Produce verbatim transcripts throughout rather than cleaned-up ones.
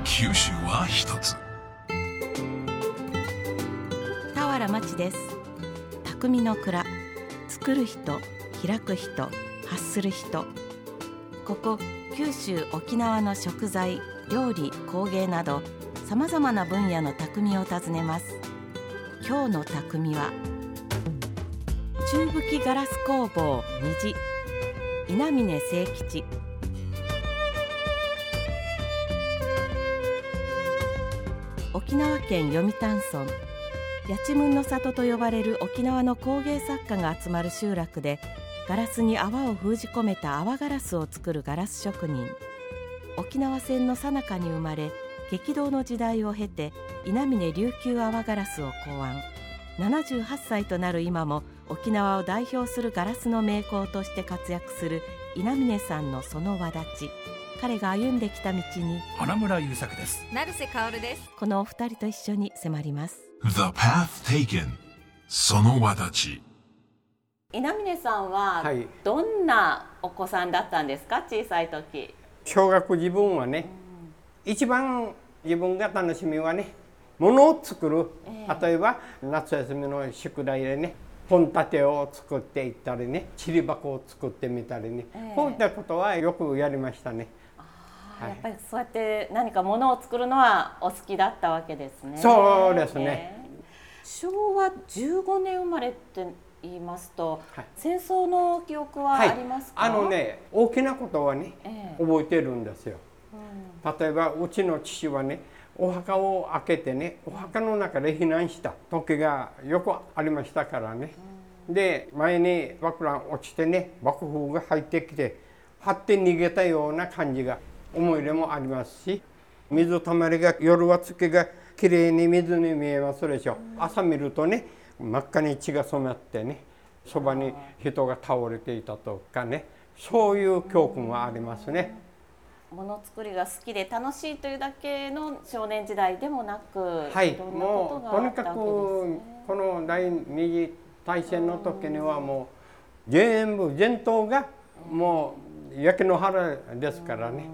九州は一つ。 田原町です。匠の蔵、作る人、開く人、発する人。ここ九州沖縄の食材、料理、工芸などさまざまな分野の匠を訪ねます。今日の匠は中ぶきガラス工房虹、稲峰清吉。沖縄県読谷村、八千文の里と呼ばれる沖縄の工芸作家が集まる集落で、ガラスに泡を封じ込めた泡ガラスを作るガラス職人。沖縄戦の最中に生まれ、激動の時代を経て稲峰琉球泡ガラスを考案。ななじゅうはっさいとなる今も沖縄を代表するガラスの名工として活躍する稲峰さんのその輪立ち。彼が歩んできた道に花村優作です。 成瀬香織です。 このお二人と一緒に迫ります。 The path taken その輪立ち。 稲峰さんははいどんなお子さんだったんですか、小さい時。 小学自分はね、一番自分が楽しみはね、ものを作る、 ええ例えば夏休みの宿題でね、本立てを作っていったりね、ちり箱を作ってみたりね、 ええこういったことはよくやりましたね。はいやっぱりそうやって何かものを作るのはお好きだったわけですね。 そうですね、 えー昭和じゅうごねん生まれって言いますと、 はい、 戦争の記憶ははいありますか。 あのね、大きなことはね、 ええ覚えてるんですよ。 うん例えばうちの父はね、お墓を開けてね、お墓の中で避難した時がよくありましたからね、うん、で前に爆弾落ちてね、爆風が入ってきて張って逃げたような感じが思い出もありますし、水たまりが夜は月がきれいに水に見えますでしょ、うん、朝見るとね、真っ赤に血が染まってね、そばに人が倒れていたとかね、そういう教訓はありますね。 ものづくりが好きで楽しいというだけの少年時代でもなく、 はい、 いろんなことがあもうとにかくったわけですね。 この第二次大戦の時にはもう全部全島がもう焼け野原ですからね。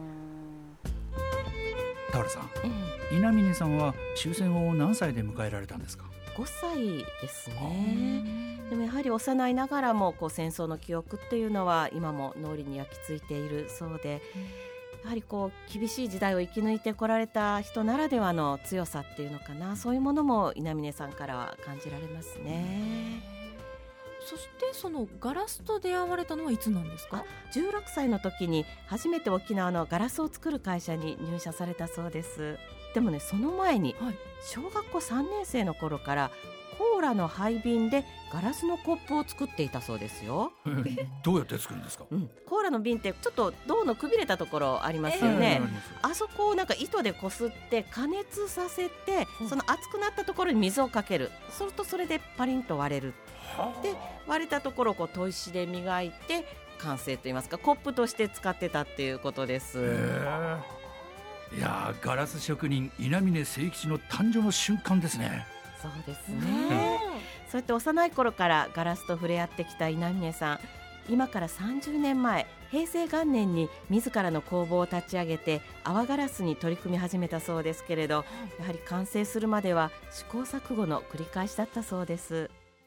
田原さん、 うん稲峰さんは終戦を何歳で迎えられたんですか。 ごさいですね。でもやはり幼いながらもこう戦争の記憶っていうのは今も脳裏に焼き付いているそうで、やはりこう厳しい時代を生き抜いてこられた人ならではの強さっていうのかな、そういうものも稲峰さんからは感じられますね。 そしてそのガラスと出会われたのはいつなんですか。 じゅうろくさいの時に初めて沖縄のガラスを作る会社に入社されたそうです。でもね、その前にはい、 小学校さんねん生の頃からコーラの廃瓶でガラスのコップを作っていたそうですよ。 どうやって作るんですか。 うん、コーラの瓶ってちょっと銅のくびれたところありますよね、 ええあそこをなんか糸でこすって加熱させて、 うんその熱くなったところに水をかける。するとそれでパリンと割れる。で割れたところをこう砥石で磨いて完成といいますか、コップとして使ってたっていうことです。 へえ、いやー、ガラス職人稲峰清吉の誕生の瞬間ですね。 そうですね、そうやって幼い頃からガラスと触れ合ってきた稲峰さん、今からさんじゅうねんまえ、平成元年に自らの工房を立ち上げて泡ガラスに取り組み始めたそうですけれど、やはり完成するまでは試行錯誤の繰り返しだったそうです。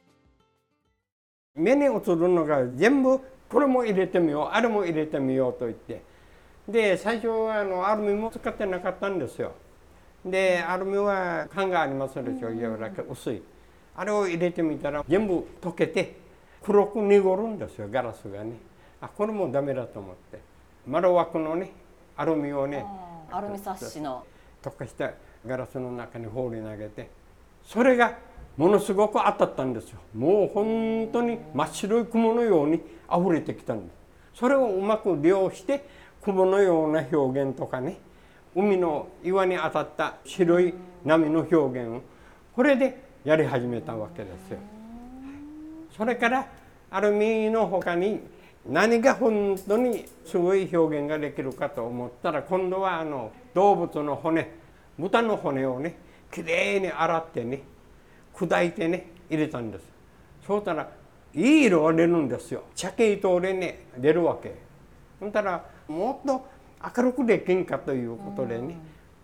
目に映るのが全部これも入れてみよう、あれも入れてみようと言って、で最初はあのアルミも使ってなかったんですよ。でアルミは缶がありますでしょ、柔らかい薄い、あれを入れてみたら全部溶けて黒く濁るんですよ、ガラスがね。あ、これもダメだと思って、窓枠のねアルミをね、 アルミサッシの溶かしたガラスの中に放り投げて、それがものすごく当たったんですよ。もう本当に真っ白い雲のように溢れてきたんです。それをうまく利用して雲のような表現とかね、海の岩に当たった白い波の表現をこれでやり始めたわけですよ。それからアルミの他に何が本当にすごい表現ができるかと思ったら、今度はあの動物の骨、豚の骨をねきれいに洗ってね砕いてね入れたんです。そうしたらいい色が出るんですよ。茶系糸でね出るわけ。そしたらもっと明るくできんかということでね、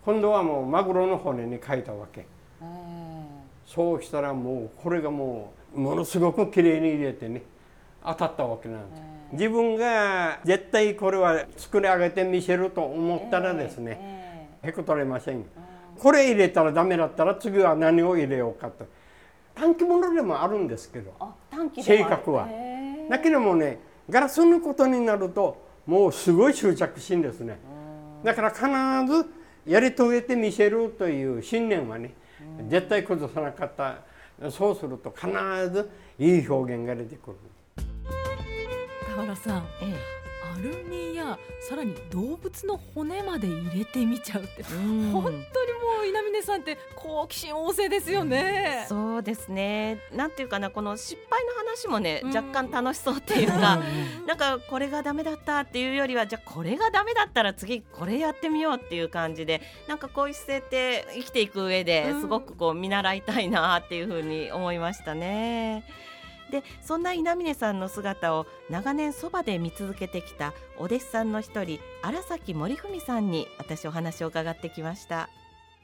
今度はもうマグロの骨に書いたわけ。そうしたらもうこれがもうものすごくきれいに入れてね当たったわけなんです。自分が絶対これは作り上げてみせると思ったらですね、へこたれません。これ入れたらダメだったら次は何を入れようかと。短期物でもあるんですけど、性格は。だけどもね、ガラスのことになるともうすごい執着心ですね。だから必ずやり遂げてみせるという信念はね、絶対崩さなかった。そうすると必ずいい表現が出てくる。 田原さん、ええ、アルミやさらに動物の骨まで入れてみちゃうって、本当にもう稲峰さんって好奇心旺盛ですよね。 そうですね。なんていうかな、この失敗の話もね、若干楽しそうっていうか、なんかこれがダメだったっていうよりは、じゃあこれがダメだったら次これやってみようっていう感じで、なんかこういう姿勢って生きていく上ですごくこう見習いたいなっていうふうに思いましたね。でそんな稲峰さんの姿を長年そばで見続けてきたお弟子さんの一人、荒崎森文さんに私お話を伺ってきました。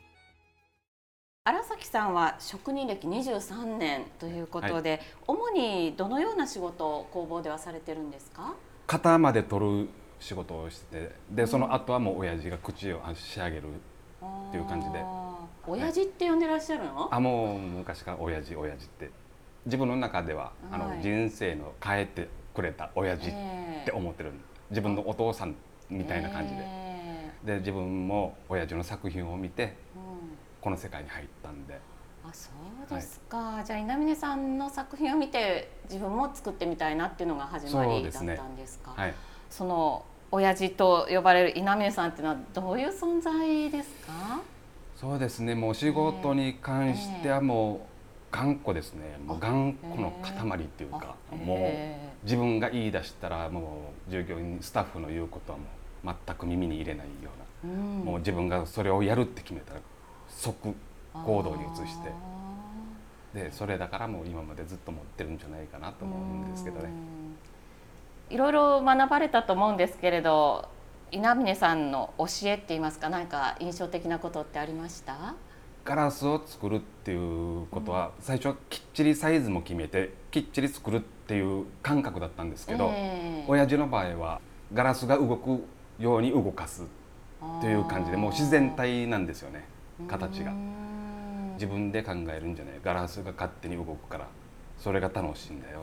荒崎さんは職人歴にじゅうさんねんということで、はい、主にどのような仕事を工房ではされてるんですか？ 型まで取る仕事をして、でその後はもう親父が口を仕上げるっていう感じで。 親父って呼んでらっしゃるの？ あ、もう昔から親父親父って自分の中では、はい、あの人生の変えてくれた親父って思ってる、自分のお父さんみたいな感じで、えー、で自分も親父の作品を見て、うん、この世界に入ったんで。 あ、そうですか、はい、じゃあ稲峰さんの作品を見て自分も作ってみたいなっていうのが始まりだったんですか？ そうですね、はい、その親父と呼ばれる稲峰さんっていうのはどういう存在ですか？ そうですね、もう仕事に関してはもう、えー頑固ですね。もう頑固の塊っていうか、もう自分が言い出したらもう従業員スタッフの言うことはもう全く耳に入れないような、うん、もう自分がそれをやるって決めたら即行動に移して、でそれだからもう今までずっと持ってるんじゃないかなと思うんですけどね。 いろいろ学ばれたと思うんですけれど、稲峰さんの教えって言いますか、何か印象的なことってありました？ ガラスを作るっていうことは、最初はきっちりサイズも決めてきっちり作るっていう感覚だったんですけど、えー、親父の場合はガラスが動くように動かすっていう感じで、もう自然体なんですよね、形が。自分で考えるんじゃない、ガラスが勝手に動くからそれが楽しいんだよって。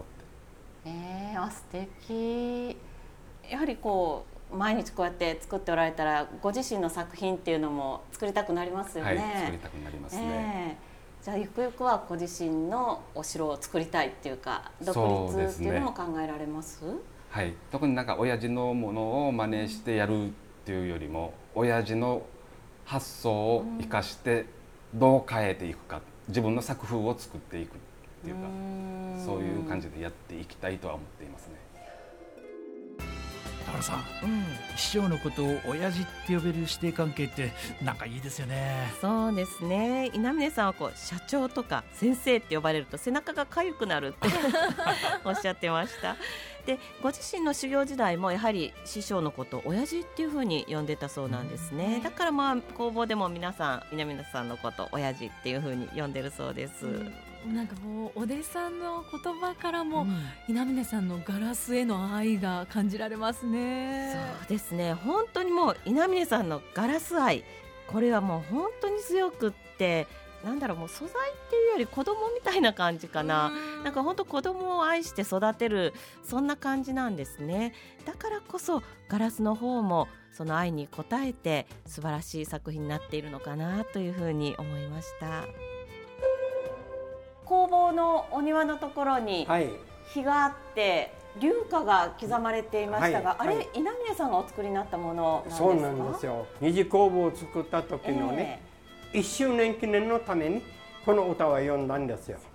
えー、あ、素敵。やはりこう毎日こうやって作っておられたら、ご自身の作品っていうのも作りたくなりますよね。 はい、作りたくなりますね。 えー、じゃあゆくゆくはご自身のお城を作りたいっていうか、独立っていうのも考えられます？ はい、特になんか親父のものを真似してやるっていうよりも、親父の発想を生かしてどう変えていくか、自分の作風を作っていくっていうか、そういう感じでやっていきたいとは思っていますね。 田原さん、うん、師匠のことを親父って呼べる師弟関係ってなんかいいですよね。 そうですね。稲峰さんはこう社長とか先生って呼ばれると背中が痒くなるっておっしゃってました。でご自身の修行時代もやはり師匠のことを親父っていう風に呼んでたそうなんですね。だからまあ工房でも皆さん稲峰さんのこと親父っていう風に呼んでるそうです。 うん、なんかもうお弟子さんの言葉からも、うん、稲峰さんのガラスへの愛が感じられますね。 そうですね、本当にもう稲峰さんのガラス愛、これはもう本当に強くって、なんだろう、もう素材っていうより子供みたいな感じかな。なんか本当子供を愛して育てる、そんな感じなんですね。だからこそガラスの方もその愛に応えて素晴らしい作品になっているのかなというふうに思いました。工房のお庭のところに碑があって、はい、龍花が刻まれていましたが、はいはい、あれ稲峰さんがお作りになったものなんですか？ そうなんですよ。二次工房を作った時のね、えー、いっしゅうねん記念のためにこの歌は読んだんですよ。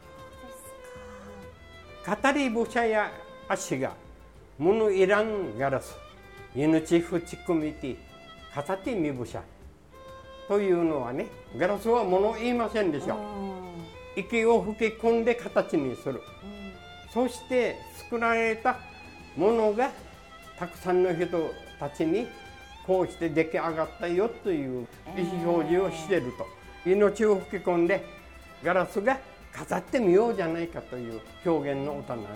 語り武者や足が無ぬいらんガラス命ふちくみて片手みぶしゃというのはね、ガラスは物を言いませんでしょ。息を吹き込んで形にする、うん、そして作られたものがたくさんの人たちにこうして出来上がったよという意思表示をしていると、えー、命を吹き込んでガラスが飾ってみようじゃないかという表現の歌なんです。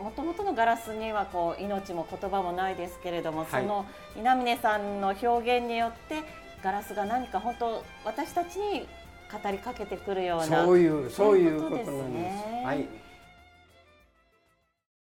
もともとのガラスにはこう命も言葉もないですけれども、はい、その稲峰さんの表現によってガラスが何か本当私たちに語りかけてくるような、 そういうそういうことなんです。はい。